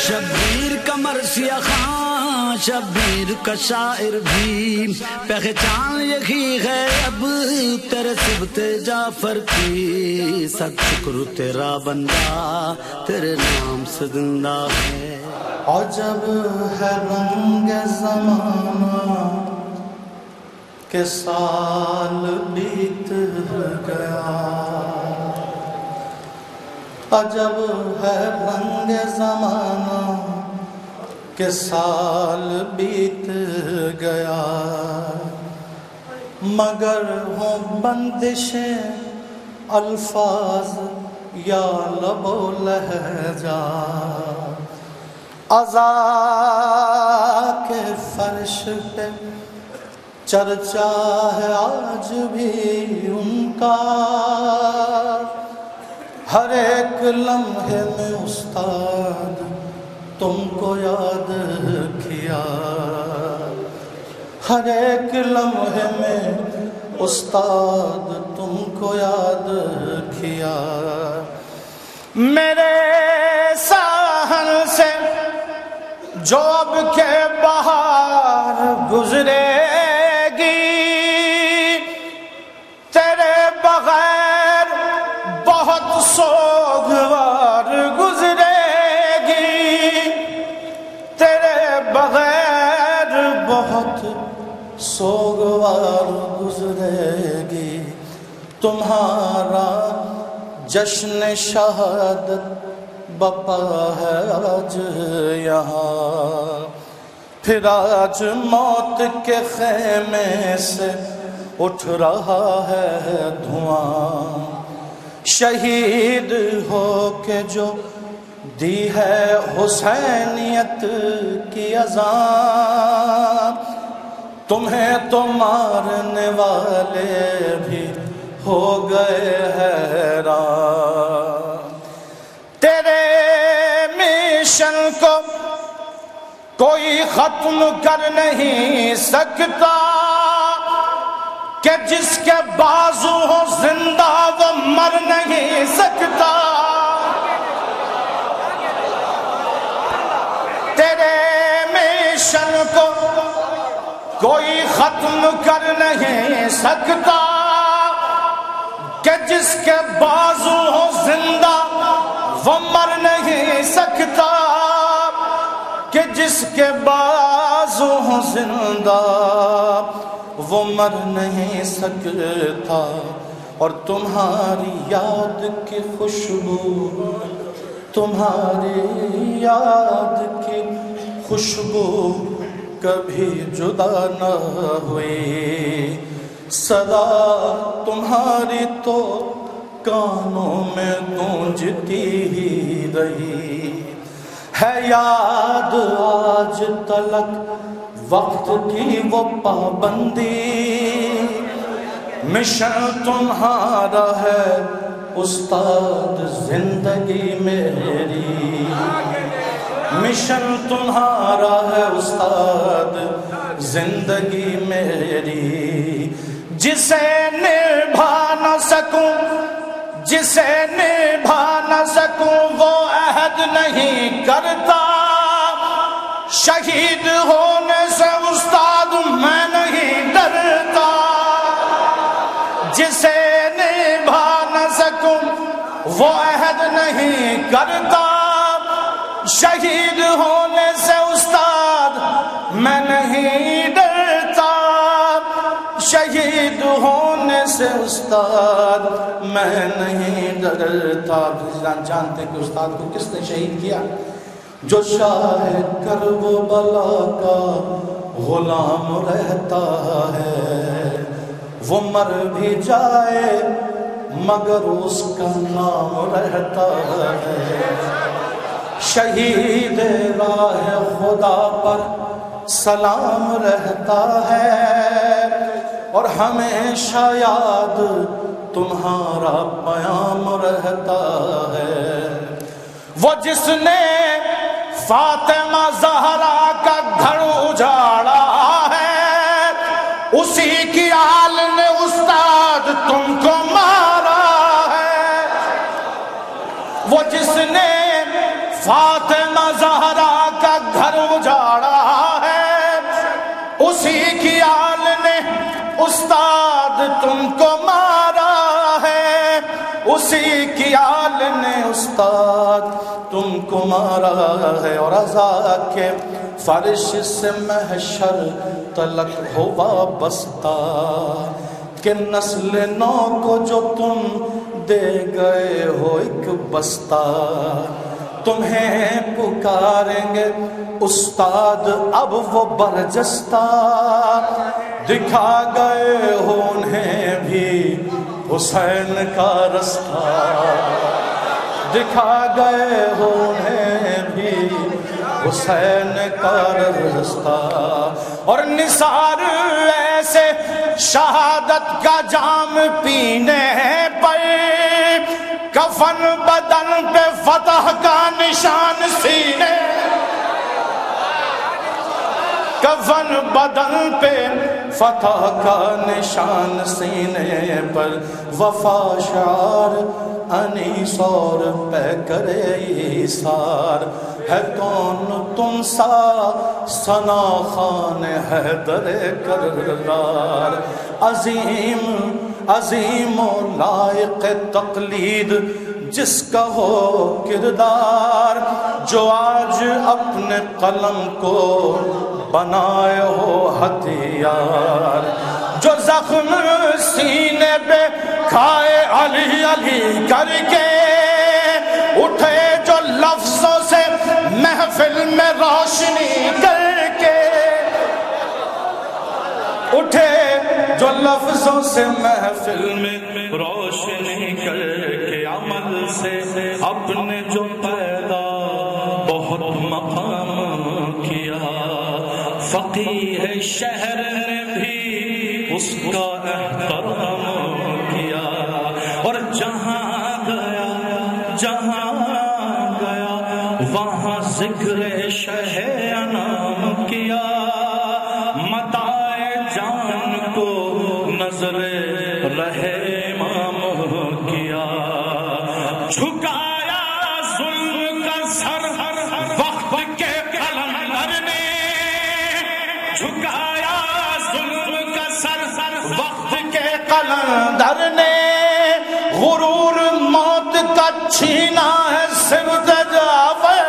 شبیر کا مرثیہ خان شبیر کا شاعر بھی پہچان یہی ہے اب تیرے صبت جعفر کی سب شکر تیرا بندہ تیرے نام سے زندہ ہے عجب ہے رنگ زمانہ کہ سال بیت گیا عجب ہے رنگ زمانہ کہ سال بیت گیا مگر ہوں بندشیں الفاظ یا لب و لہجہ عزا کے فرش پہ چرچا ہے آج بھی ان کا ہر ایک لمحے میں استاد تم کو یاد کیا ہر ایک لمحے میں استاد تم کو یاد کیا میرے ساحل سے جو اب کے بہار گزرے گی تیرے بغیر بہت سوگوار گزرے گی تیرے بغیر بہت سوگوار گزرے گی تمہارا جشن شہادت بپا ہے آج یہاں پھر آج موت کے خیمے سے اٹھ رہا ہے دھواں شہید ہو کے جو دی ہے حسینیت کی اذان تمہیں تو مارنے والے بھی ہو گئے حیران تیرے مشن کو کوئی ختم کر نہیں سکتا کہ جس کے بازو ہو زندہ وہ مر نہیں سکتا تیرے مشن کو کوئی ختم کر نہیں سکتا کہ جس کے بازو ہو زندہ وہ مر نہیں سکتا کہ جس کے بازو ہو زندہ وہ مر نہیں سکتا اور تمہاری یاد کی خوشبو تمہاری یاد کی خوشبو کبھی جدا نہ ہوئی صدا تمہاری تو کانوں میں گونجتی ہی رہی ہے یاد آج تلک وقت کی وہ پابندی مشن تمہارا ہے استاد زندگی میری مشن تمہارا ہے استاد زندگی میری جسے نبھا نہ سکوں جسے نبھا نہ سکوں وہ عہد نہیں کرتا شہید ہونے سے استاد میں نہیں ڈرتا جسے نبھا نہ سکوں وہ عہد نہیں کرتا شہید ہونے سے استاد میں نہیں ڈرتا شہید ہونے سے استاد میں نہیں ڈرتا جانتے کہ استاد کو کس نے شہید کیا جو شاہ کربلا کا غلام رہتا ہے وہ مر بھی جائے مگر اس کا نام رہتا ہے شہید راہ خدا پر سلام رہتا ہے اور ہمیشہ یاد تمہارا پیام رہتا ہے وہ جس نے فاطمہ زہرا کا گھر اجاڑا ہے اسی کی آل نے استاد تم کو مارا ہے وہ جس نے فاطمہ زہرا کا گھر اجاڑا ہے، اسی کی آل نے استاد تم کو مارا ہے، اسی کی آل نے استاد تم کو مارا ہے، اور عزا کے فرش سے محشر تلک ہو وابستہ، کہ نسل نو کو جو تم دے گئے ہو ایک بستہ، تمہیں پکاریں گے استاد اب وہ برجستہ، دکھا گئے ہو انہیں بھی حسین کا رستہ، دکھا گئے ہو انہیں بھی حسین کا رستہ، اور نثار ایسے شہادت کا جام پینے پر، کفن بدن پہ فتح کا نشان سینے، کفن بدن پہ فتح کا نشان سینے پر، وفا شعار انیس اور پہ کرے ایثار، ہے کون تم سا ثنا خان حیدر کرار، عظیم و لائق تقلید جس کا ہو کردار، جو آج اپنے قلم کو بنائے ہو ہتھیار، جو زخم سینے پہ کھائے علی علی کر کے، اٹھے جو لفظوں سے محفل میں روشنی کر کے، اٹھے جو لفظوں سے محفل میں روشنی کر کے، عمل سے اپنے جو پیدا بہت مقام کیا، فقیہ شہر نے بھی اس کا احترام کیا، اور جہاں گیا وہاں ذکر شہ انام کیا، متاع جان کو نظر رہے امام کیا، جھکایا ظلم کا سر وقت کے قلندر نے، جھکایا ظلم کا سر وقت کے قلندر نے، غرور موت کا چھینا ہے سبت جعفر،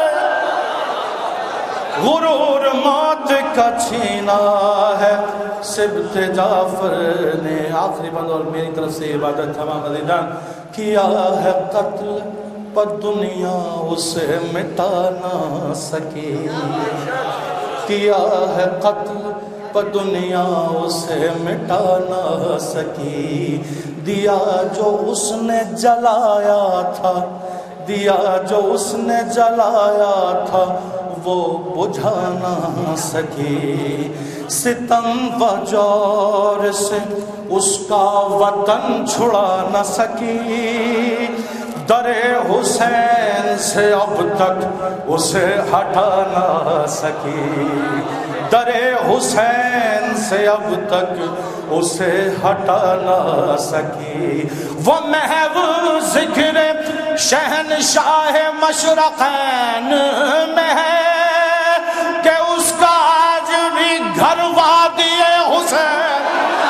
غرور موت کا چھینا ہے سبت جعفر نے، آخری بند اور میری طرف سے عبادت تمام عزیزان، کیا ہے قتل پر دنیا اسے مٹا نہ سکی، کیا ہے قتل پر دنیا اسے مٹا نہ سکی، دیا جو اس نے جلایا تھا، دیا جو اس نے جلایا تھا وہ بجھا نہ سکی، ستم و جور سے اس کا وطن چھڑا نہ سکی، در حسین سے اب تک اسے ہٹا نہ سکی، در حسین سے اب تک اسے ہٹا نہ سکی، وہ محو ذکر شہنشاہ مشرقین میں ہے کہ اس کا آج بھی گھر وادی حسین،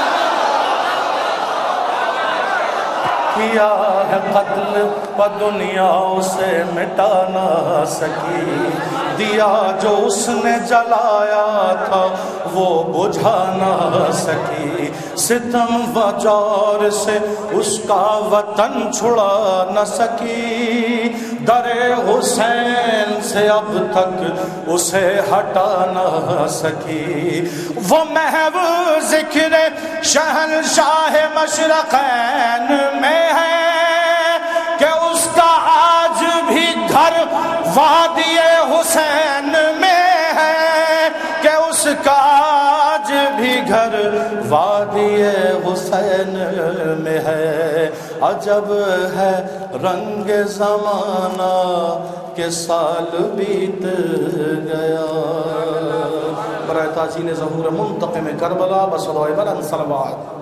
کیا ہے قتل پر دنیا اسے مٹا نہ سکی، دیا جو اس نے جلایا تھا وہ بجھا نہ سکی، ستم و جور سے اس کا وطن چھڑا نہ سکی، در حسین سے اب تک اسے ہٹا نہ سکی، وہ محو ذکر شہنشاہ مشرقین میں ہے کہ اس کا آج بھی گھر وادی حسین میں ہے، کہ اس کا آج بھی گھر وادی حسین میں ہے، عجب ہے رنگ زمانہ کے سال بیت گیا، برائے تعظیم ظہور منتقم کربلا بصلوات